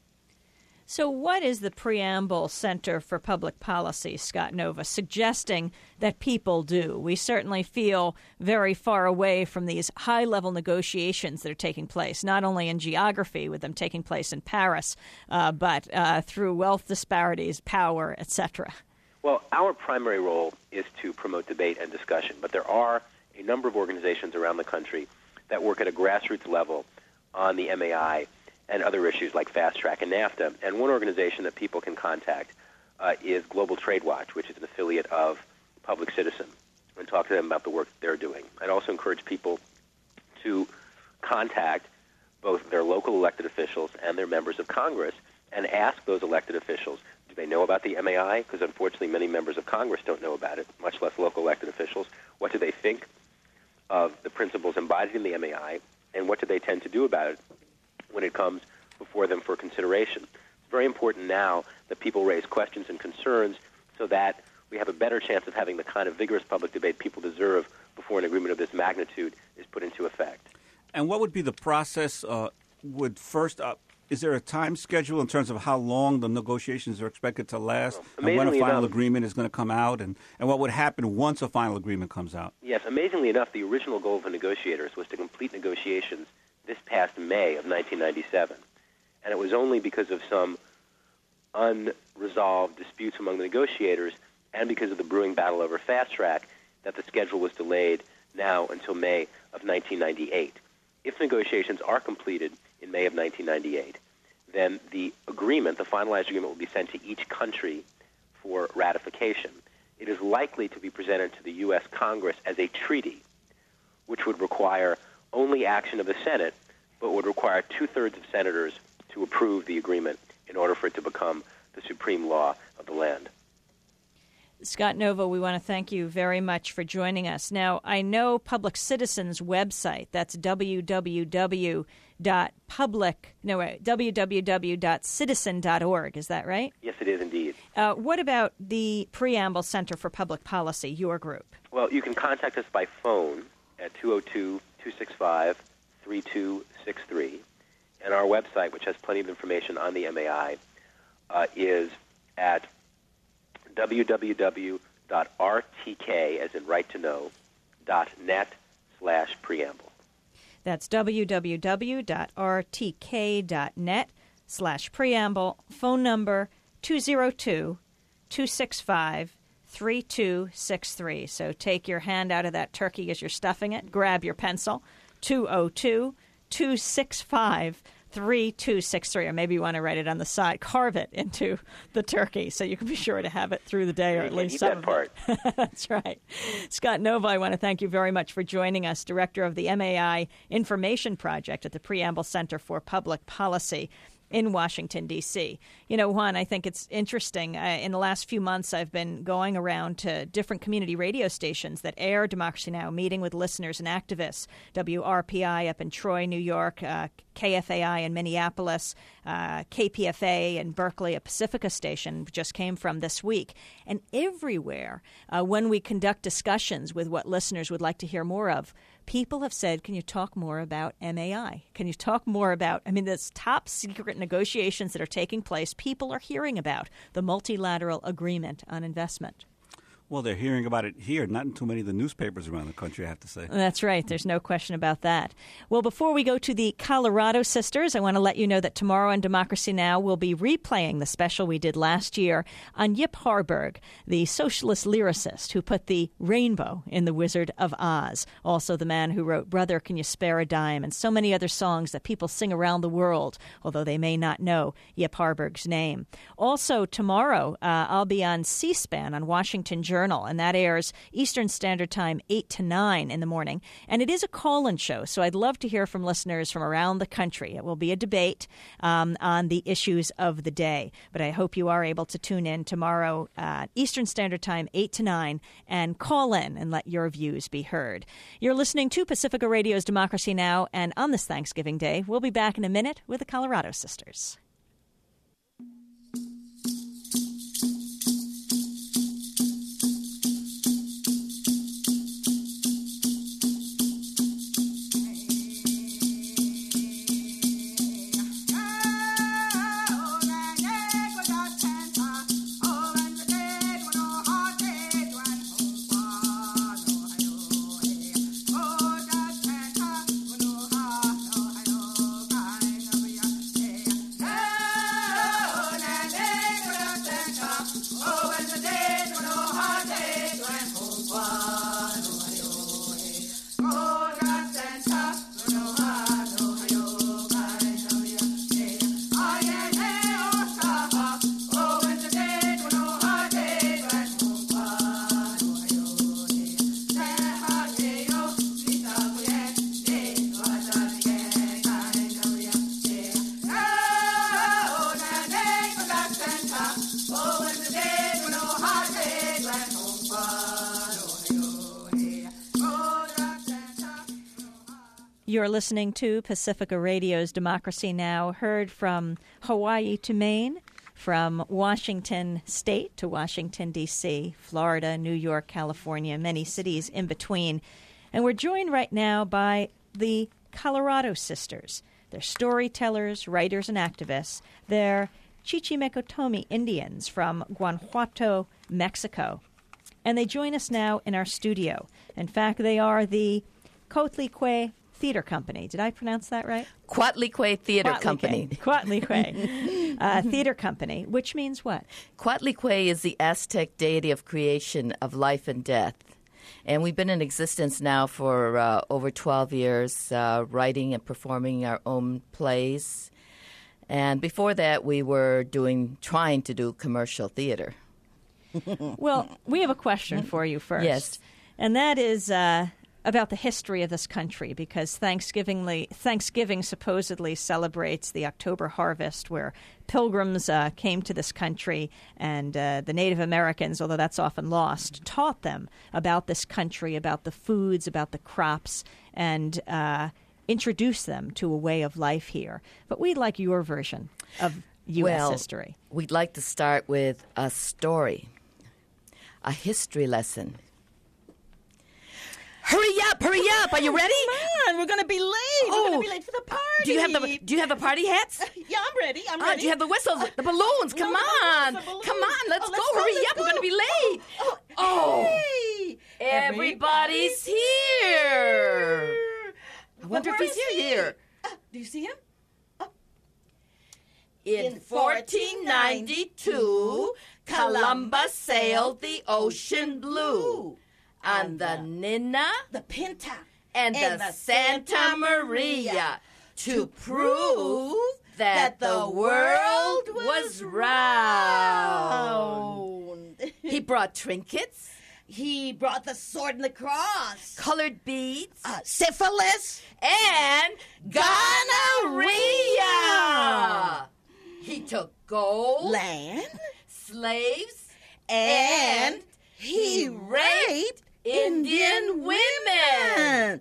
Speaker 1: So what is the Preamble Center for Public Policy, Scott Nova, suggesting that people do? We certainly feel very far away from these high-level negotiations that are taking place, not only in geography, with them taking place in Paris, but through wealth disparities, power, etc.
Speaker 5: Well, our primary role is to promote debate and discussion, but there are a number of organizations around the country that work at a grassroots level on the MAI and other issues like Fast Track and NAFTA. And one organization that people can contact is Global Trade Watch, which is an affiliate of Public Citizen, and talk to them about the work they're doing. I'd also encourage people to contact both their local elected officials and their members of Congress and ask those elected officials, do they know about the MAI? Because unfortunately many members of Congress don't know about it, much less local elected officials. What do they think of the principles embodied in the MAI, and what do they tend to do about it when it comes before them for consideration? It's very important now that people raise questions and concerns so that we have a better chance of having the kind of vigorous public debate people deserve before an agreement of this magnitude is put into effect.
Speaker 2: And what would be the process? Is there a time schedule in terms of how long the negotiations are expected to last, and when a final agreement is going to come out, and what would happen once a final agreement comes out?
Speaker 5: Yes, amazingly enough, the original goal of the negotiators was to complete negotiations this past May of 1997. And it was only because of some unresolved disputes among the negotiators and because of the brewing battle over Fast Track that the schedule was delayed now until May of 1998. If negotiations are completed in May of 1998, then the agreement, the finalized agreement, will be sent to each country for ratification. It is likely to be presented to the U.S. Congress as a treaty, which would require only action of the Senate, but would require two-thirds of senators to approve the agreement in order for it to become the supreme law of the land.
Speaker 1: Scott Nova, we want to thank you very much for joining us. Now, I know Public Citizen's website, that's www.citizen.org. Is that right?
Speaker 5: Yes, it is indeed.
Speaker 1: What about the Preamble Center for Public Policy, your group?
Speaker 5: Well, you can contact us by phone at 202-265-3263. And our website, which has plenty of information on the MAI, is at www.rtk, as in right to know, .net/preamble.
Speaker 1: That's www.rtk.net/preamble. Phone number 202-265-3263. So take your hand out of that turkey as you're stuffing it. Grab your pencil. 202-265-3263, or maybe you want to write it on the side. Carve it into the turkey so you can be sure to have it through the day, or at least some of it. That's right. Scott Nova, I want to thank you very much for joining us, Director of the MAI Information Project at the Preamble Center for Public Policy in Washington, D.C. You know, Juan, I think it's interesting. In the last few months, I've been going around to different community radio stations that air Democracy Now!, meeting with listeners and activists. WRPI up in Troy, New York, KFAI in Minneapolis, KPFA in Berkeley, a Pacifica station just came from this week. And everywhere, when we conduct discussions with what listeners would like to hear more of, people have said, can you talk more about MAI? Can you talk more about, this top secret negotiations that are taking place, people are hearing about the multilateral agreement on investment.
Speaker 2: Well, they're hearing about it here, not in too many of the newspapers around the country, I have to say.
Speaker 1: That's right. There's no question about that. Well, before we go to the Colorado Sisters, I want to let you know that tomorrow on Democracy Now! We'll be replaying the special we did last year on Yip Harburg, the socialist lyricist who put the rainbow in The Wizard of Oz, also the man who wrote Brother, Can You Spare a Dime, and so many other songs that people sing around the world, although they may not know Yip Harburg's name. Also, tomorrow, I'll be on C-SPAN on Washington Journal Journal, and that airs Eastern Standard Time 8 to 9 in the morning. And it is a call-in show, so I'd love to hear from listeners from around the country. It will be a debate on the issues of the day. But I hope you are able to tune in tomorrow Eastern Standard Time 8 to 9 and call in and let your views be heard. You're listening to Pacifica Radio's Democracy Now! And on this Thanksgiving Day, we'll be back in a minute with the Colorado Sisters. You're listening to Pacifica Radio's Democracy Now!, heard from Hawaii to Maine, from Washington State to Washington, D.C., Florida, New York, California, many cities in between. And we're joined right now by the Colorado Sisters. They're storytellers, writers, and activists. They're Chichimecotomi Indians from Guanajuato, Mexico. And they join us now in our studio. In fact, they are the Coatlicue Theater Company. Did I pronounce that right?
Speaker 6: Coatlicue Theater Company.
Speaker 1: Coatlicue Theater Company, which means what?
Speaker 6: Coatlicue is the Aztec deity of creation, of life and death. And we've been in existence now for over 12 years, writing and performing our own plays. And before that, we were trying to do commercial theater.
Speaker 1: Well, we have a question for you first.
Speaker 6: Yes.
Speaker 1: And that is about the history of this country, because Thanksgiving supposedly celebrates the October harvest, where pilgrims came to this country, and the Native Americans, although that's often lost, taught them about this country, about the foods, about the crops, and introduced them to a way of life here. But we'd like your version of U.S. history.
Speaker 6: We'd like to start with a story, a history lesson. Hurry up! Are you ready?
Speaker 7: Come on, we're going to be late. We're going to be late for the party.
Speaker 6: Do you have the party hats?
Speaker 7: Yeah, I'm ready.
Speaker 6: Do you have the whistles, the balloons? Come on. Let's go. Hurry up. We're going to be late.
Speaker 7: Hey.
Speaker 6: Everybody's here. I wonder if he's here.
Speaker 7: Do you see him?
Speaker 6: In 1492, Columbus sailed the ocean blue on the Nina,
Speaker 7: the Pinta,
Speaker 6: and the Santa Maria to prove that the world was round. He brought trinkets.
Speaker 7: He brought the sword and the cross.
Speaker 6: Colored beads.
Speaker 7: Syphilis.
Speaker 6: And gonorrhea. He took gold.
Speaker 7: Land.
Speaker 6: Slaves.
Speaker 7: And he raped Indian women.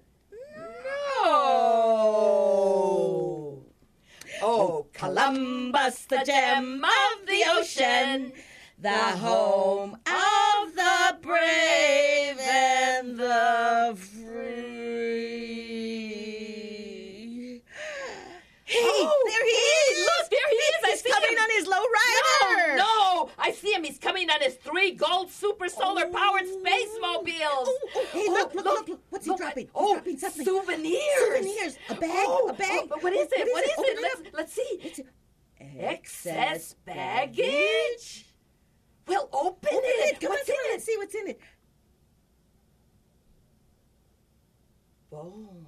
Speaker 6: No. Oh, Columbus, the gem of the ocean, the home of the brave and the free.
Speaker 7: Hey, there he is.
Speaker 6: Look, there he is.
Speaker 7: He's coming on his lowrider.
Speaker 6: No, I see him. He's coming on his 3 gold super solar powered space mobiles.
Speaker 7: Hey, look. What's he dropping? He's dropping something.
Speaker 6: Souvenirs.
Speaker 7: A bag.
Speaker 6: But what is it? What is
Speaker 7: Open
Speaker 6: it? Let's see. Excess baggage? Well, open it.
Speaker 7: Come
Speaker 6: What's
Speaker 7: on,
Speaker 6: in it?
Speaker 7: let's see what's in it.
Speaker 6: Bones.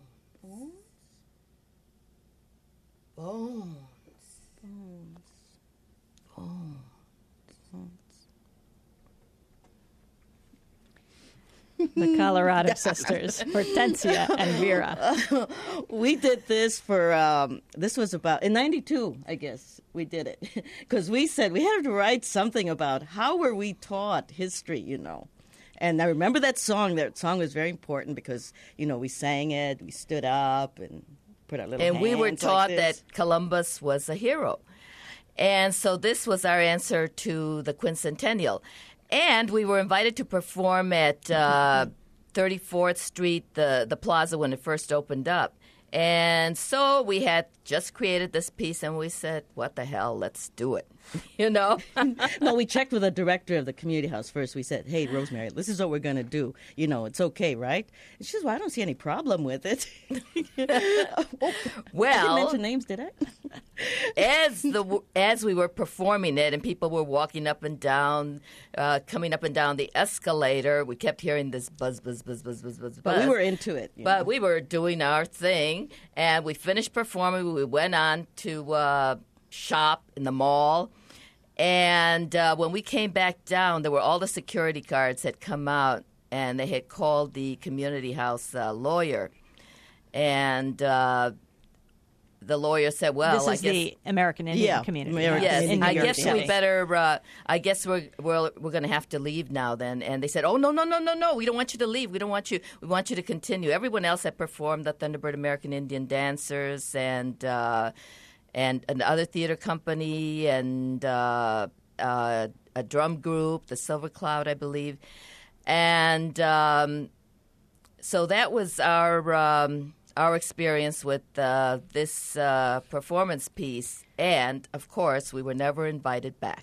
Speaker 1: The Colorado sisters, Hortensia and Vera.
Speaker 8: We did this for, this was about, in 92, I guess, we did it. Because we said we had to write something about how were we taught history, you know. And I remember that song. That song was very important because, you know, we sang it, we stood up and put our little
Speaker 6: And we were
Speaker 8: hands
Speaker 6: taught
Speaker 8: like this.
Speaker 6: that Columbus was a hero. And so this was our answer to the quincentennial. And we were invited to perform at 34th Street, the plaza, when it first opened up. And so we had just created this piece, and we said, what the hell, let's do it, you know?
Speaker 8: No, we checked with the director of the community house first. We said, hey, Rosemary, this is what we're going to do. You know, it's okay, right? And she says, well, I don't see any problem with it.
Speaker 6: Well,
Speaker 8: I didn't mention names, did I?
Speaker 6: as we were performing it and people were walking up and down, coming up and down the escalator, we kept hearing this buzz, buzz, buzz, buzz, buzz, buzz,
Speaker 8: But
Speaker 6: buzz.
Speaker 8: we were into it.
Speaker 6: But we were doing our thing, and we finished performing. We went on to shop in the mall. And when we came back down, there were all the security guards had come out, and they had called the community house lawyer. And the lawyer said, well,
Speaker 1: This is the American Indian community.
Speaker 8: American
Speaker 6: yes,
Speaker 8: in
Speaker 6: I
Speaker 8: New York
Speaker 6: guess
Speaker 8: City.
Speaker 6: we better. I guess we're going to have to leave now. Then, and they said, "Oh no! We don't want you to leave. We don't want you. We want you to continue." Everyone else had performed, the Thunderbird American Indian Dancers and another theater company and a drum group, the Silver Cloud, I believe, and so that was our experience with this performance piece. And, of course, we were never invited back.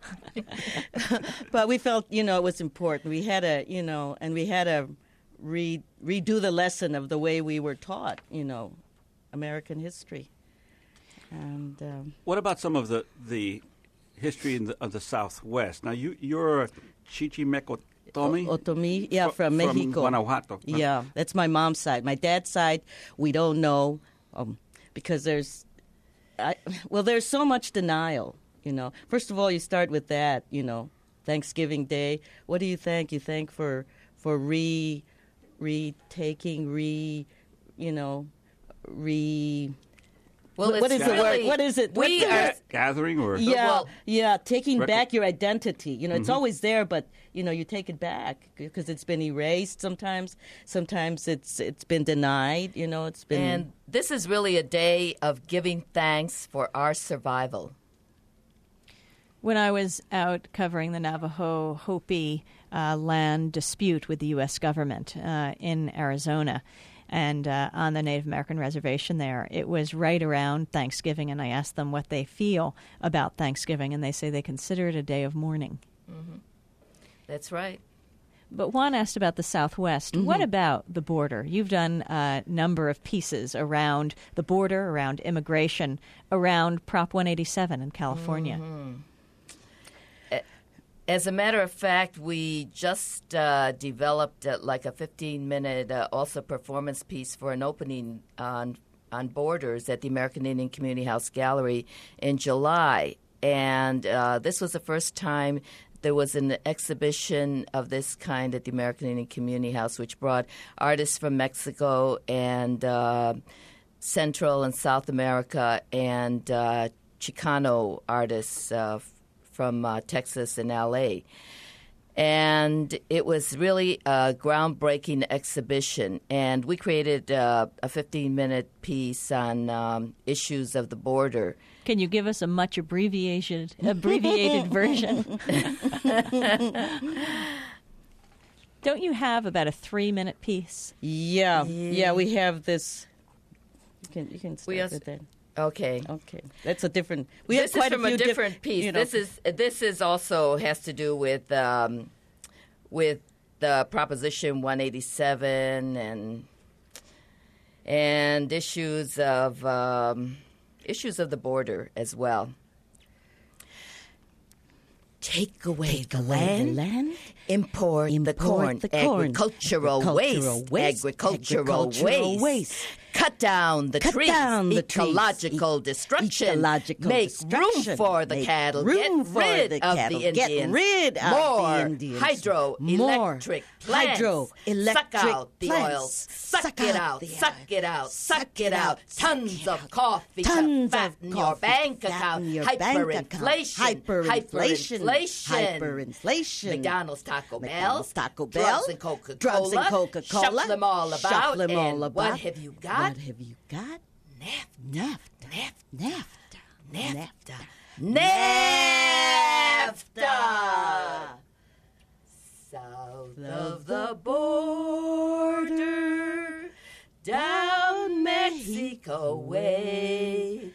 Speaker 8: But we felt, you know, it was important. We had to, you know, and we had to redo the lesson of the way we were taught, you know, American history. And
Speaker 2: What about some of the history of the Southwest? Now, you're Chichimeco
Speaker 8: Otomi, yeah, from Mexico.
Speaker 2: From Guanajuato.
Speaker 8: Yeah, that's my mom's side. My dad's side, we don't know because there's so much denial, you know. First of all, you start with that, you know, Thanksgiving Day. What do you thank? You thank for retaking,
Speaker 6: Well,
Speaker 8: what is the
Speaker 6: really,
Speaker 8: word? What is it?
Speaker 6: We are.
Speaker 2: Gathering or
Speaker 8: taking back your identity. You know, it's always there, but you know, you take it back because it's been erased. Sometimes it's been denied. You know, it's been.
Speaker 6: And this is really a day of giving thanks for our survival.
Speaker 1: When I was out covering the Navajo Hopi land dispute with the U.S. government in Arizona, and on the Native American reservation there, it was right around Thanksgiving, and I asked them what they feel about Thanksgiving, and they say they consider it a day of mourning.
Speaker 6: Mm-hmm. That's right.
Speaker 1: But Juan asked about the Southwest. Mm-hmm. What about the border? You've done a number of pieces around the border, around immigration, around Prop 187 in California.
Speaker 6: Mm-hmm. As a matter of fact, we just developed like a 15-minute also performance piece for an opening on Borders at the American Indian Community House Gallery in July. And this was the first time there was an exhibition of this kind at the American Indian Community House, which brought artists from Mexico and Central and South America and Chicano artists from Texas and L.A. And it was really a groundbreaking exhibition. And we created a 15-minute piece on issues of the border.
Speaker 1: Can you give us a much abbreviated version? Don't you have about a 3-minute piece?
Speaker 8: Yeah, we have this. You can start with that.
Speaker 6: Okay.
Speaker 8: That's a different.
Speaker 6: This is from a different piece. You know. This is also has to do with the Proposition 187 and issues of the border as well. Take away the land, import the corn, agricultural waste, Cut down the trees. Ecological destruction. Make room for the cattle. Get rid of the Indians. More hydroelectric plants. Suck out the oil. Suck it out. Suck it out. Suck it out. Tons of coffee to fatten your bank account. Hyperinflation. McDonald's, Taco Bell. Drugs and Coca-Cola. Shuffle them all about. And what have you got? NAFTA. South of the border, down Mexico way.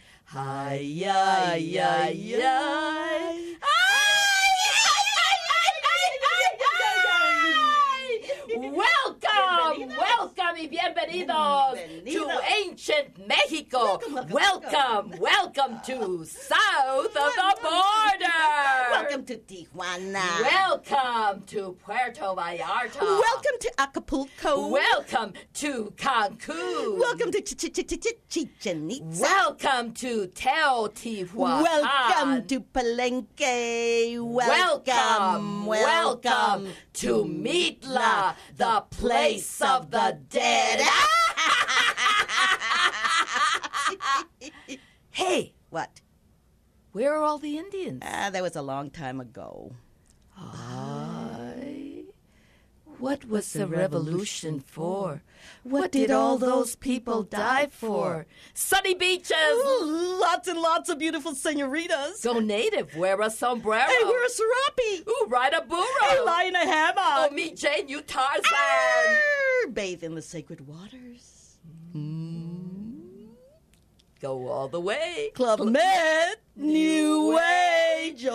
Speaker 6: Welcome y bienvenidos to ancient Mexico. Welcome to south of the border.
Speaker 8: Welcome to Tijuana.
Speaker 6: Welcome to Puerto Vallarta.
Speaker 8: Welcome to Acapulco.
Speaker 6: Welcome to Cancun.
Speaker 8: Welcome to Chichen Itza.
Speaker 6: Welcome to Teotihuacan.
Speaker 8: Welcome to Palenque.
Speaker 6: Welcome to Mitla, the place of the dead. Hey.
Speaker 8: What?
Speaker 6: Where are all the Indians?
Speaker 8: That was a long time ago.
Speaker 6: What was the revolution for? What did all those people die for? Sunny beaches!
Speaker 8: Ooh, lots and lots of beautiful senoritas.
Speaker 6: Go native, wear a sombrero.
Speaker 8: Hey, wear a serape.
Speaker 6: Ooh, ride a burro.
Speaker 8: Hey, lie in a hammock.
Speaker 6: Oh, meet Jane, you Tarzan.
Speaker 8: Bathe in the sacred waters.
Speaker 6: Go all the way.
Speaker 8: Club Med, New Age.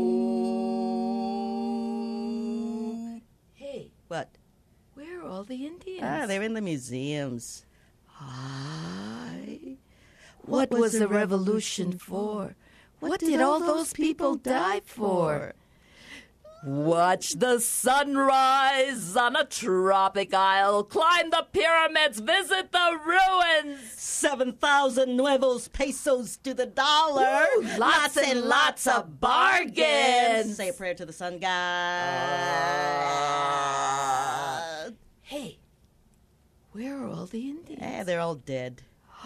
Speaker 6: Hey.
Speaker 8: What?
Speaker 6: Where are all the Indians?
Speaker 8: They're in the museums.
Speaker 6: What was the revolution for? What did all those people die for? Watch the sunrise on a tropic isle. Climb the pyramids. Visit the ruins.
Speaker 8: 7,000 nuevos pesos to the dollar.
Speaker 6: Ooh, lots and lots of bargains.
Speaker 8: Say a prayer to the sun god.
Speaker 6: Hey, where are all the Indians?
Speaker 8: They're all dead.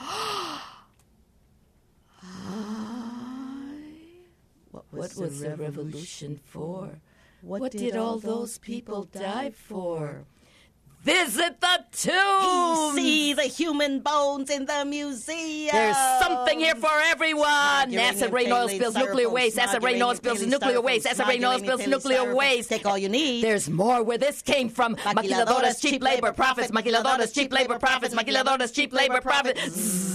Speaker 6: What was the revolution for? What did all those people die for? Visit the tomb!
Speaker 8: See the human bones in the museum!
Speaker 6: There's something here for everyone! Acid rain, oil spills, nuclear waste. Acid rain, oil spills, nuclear waste. Acid rain, oil spills, nuclear waste.
Speaker 8: Take all you need.
Speaker 6: There's more where this came from. Maquiladoras, cheap labor profits. Maquiladoras, cheap labor profits. Maquiladoras, cheap labor profits.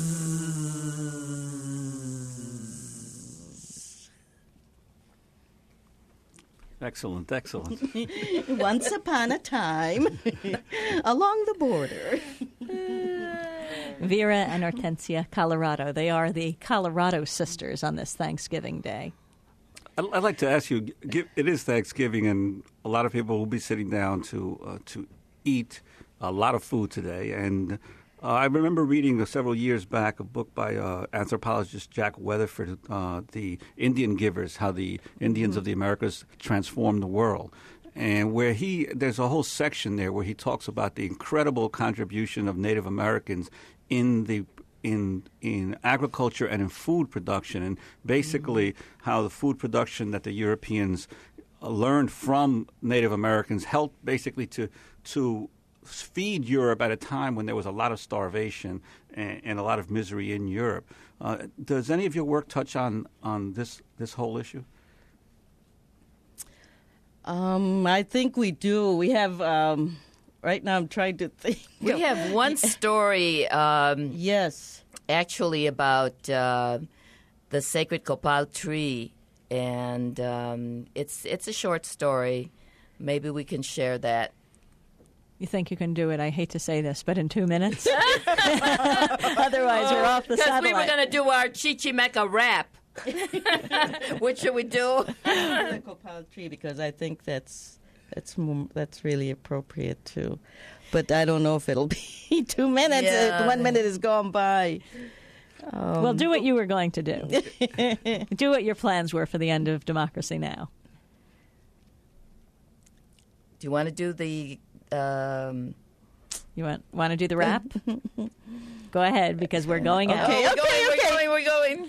Speaker 2: Excellent.
Speaker 8: Once upon a time, along the border.
Speaker 1: Vera and Hortensia Colorado. They are the Colorado sisters on this Thanksgiving Day.
Speaker 2: I'd like to ask you, it is Thanksgiving, and a lot of people will be sitting down to eat a lot of food today. And I remember reading several years back a book by anthropologist Jack Weatherford, The Indian Givers, How the Indians of the Americas Transformed the World. And where there's a whole section there where he talks about the incredible contribution of Native Americans in agriculture and in food production, and basically how the food production that the Europeans learned from Native Americans helped basically to feed Europe at a time when there was a lot of starvation and a lot of misery in Europe. Does any of your work touch on this whole issue?
Speaker 8: I think we do. We have, right now I'm trying to think.
Speaker 6: We have one story,
Speaker 8: yes,
Speaker 6: actually about the sacred copal tree, and it's a short story. Maybe we can share that.
Speaker 1: You think you can do it? I hate to say this, but in 2 minutes? Otherwise, we're off the satellite.
Speaker 6: Because we were going to do our Chichimeca rap. What should we do?
Speaker 8: The copal tree, because I think that's really appropriate too. but I don't know if it'll be 2 minutes.
Speaker 6: Yeah.
Speaker 8: 1 minute has gone by.
Speaker 1: Well, do what you were going to do. Do what your plans were for the end of Democracy Now!
Speaker 6: Do you want to do the...
Speaker 1: You want to do the rap? Go ahead, because we're going out.
Speaker 8: Okay.
Speaker 6: We're going.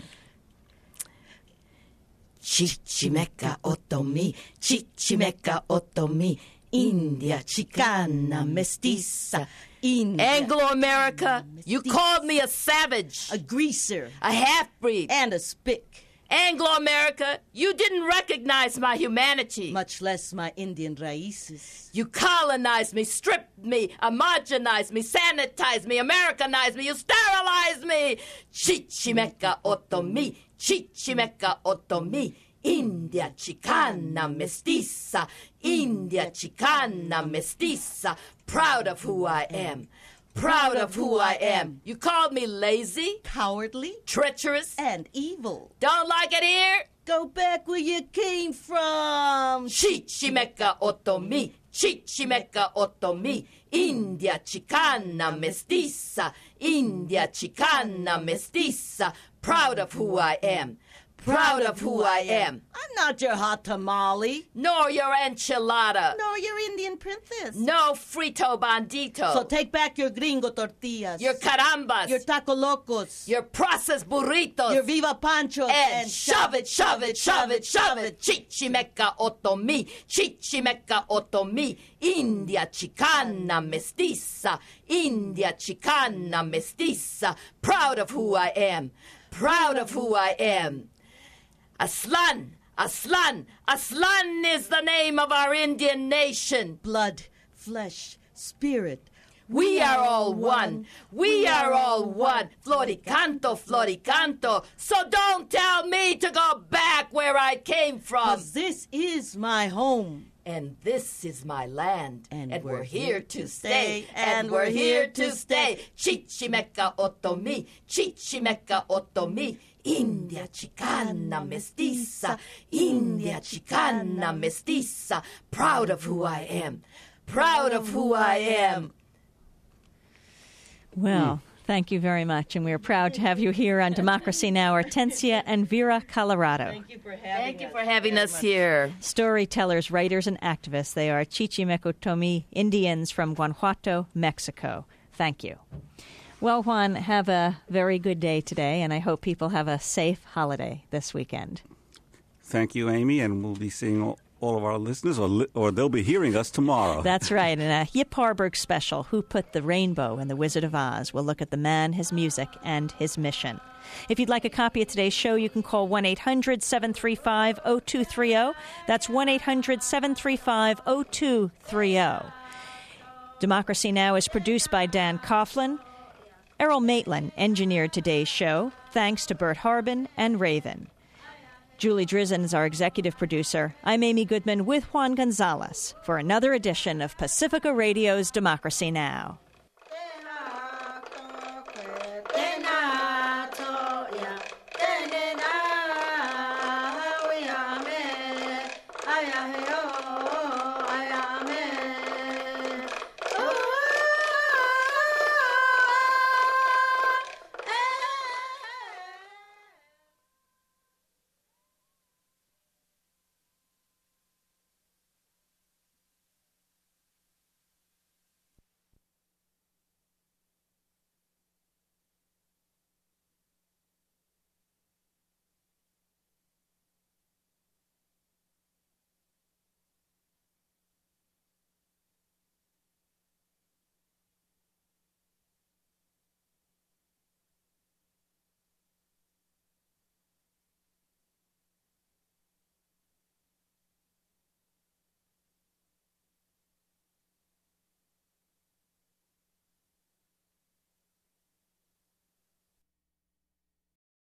Speaker 8: Chichimeca otomi, chichimeca otomi, India chicana mestiza, India.
Speaker 6: Anglo-America, you called me a savage,
Speaker 8: A greaser
Speaker 6: a half-breed.
Speaker 8: and a spick,
Speaker 6: Anglo-America, you didn't recognize my humanity.
Speaker 8: much less my Indian raíces.
Speaker 6: You colonized me, stripped me, homogenized me, sanitized me, Americanized me, you sterilized me. Chichimeca otomi, chichimeca otomi, India chicana mestiza, India chicana mestiza. Proud of who I am. Proud of who I am. You called me lazy,
Speaker 8: Cowardly
Speaker 6: treacherous,
Speaker 8: and evil.
Speaker 6: don't like it here?
Speaker 8: Go back where you came from.
Speaker 6: Chichimeca otomi, chichimeca otomi, India chicana mestiza, India chicana mestiza. Proud of who I am. Proud of who I am.
Speaker 8: I'm not your hot tamale,
Speaker 6: Nor your enchilada.
Speaker 8: nor your Indian princess.
Speaker 6: No frito bandito.
Speaker 8: So take back your gringo tortillas,
Speaker 6: Your carambas.
Speaker 8: your taco locos,
Speaker 6: Your processed burritos.
Speaker 8: your viva panchos,
Speaker 6: and shove it, shove it, shove it, shove it. Chichimeca otomi, chichimeca otomi, India chicana mestiza, India chicana mestiza. Proud of who I am. Proud of who I am. Aslan, Aslan, Aslan is the name of our Indian nation.
Speaker 8: blood, flesh, spirit.
Speaker 6: We are all one. We are all one. Floricanto, Floricanto. So don't tell me to go back where I came from.
Speaker 8: 'Cause this is my home.
Speaker 6: And this is my land.
Speaker 8: And
Speaker 6: we're
Speaker 8: we're
Speaker 6: here to
Speaker 8: here
Speaker 6: stay. And we're here to stay. Chichimeca otomi, chichimeca otomi. India chicana mestiza, India chicana mestiza. Proud of who I am. Proud of who I am.
Speaker 1: Well, thank you very much, and we're proud to have you here on Democracy Now! Hortensia and Vera Colorado.
Speaker 8: Thank you for
Speaker 6: having us here.
Speaker 1: Storytellers, writers, and activists. They are Chichimecotomi Indians from Guanajuato, Mexico. Thank you. Well, Juan, have a very good day today, and I hope people have a safe holiday this weekend.
Speaker 2: Thank you, Amy, and we'll be seeing all of our listeners, or they'll be hearing us tomorrow.
Speaker 1: That's right. In a Yip Harburg special, Who Put the Rainbow in the Wizard of Oz, we'll look at the man, his music, and his mission. If you'd like a copy of today's show, you can call 1-800-735-0230. That's 1-800-735-0230. Democracy Now! Is produced by Dan Coughlin. Errol Maitland engineered today's show. Thanks to Bert Harbin and Raven. Julie Drizzen is our executive producer. I'm Amy Goodman with Juan Gonzalez for another edition of Pacifica Radio's Democracy Now!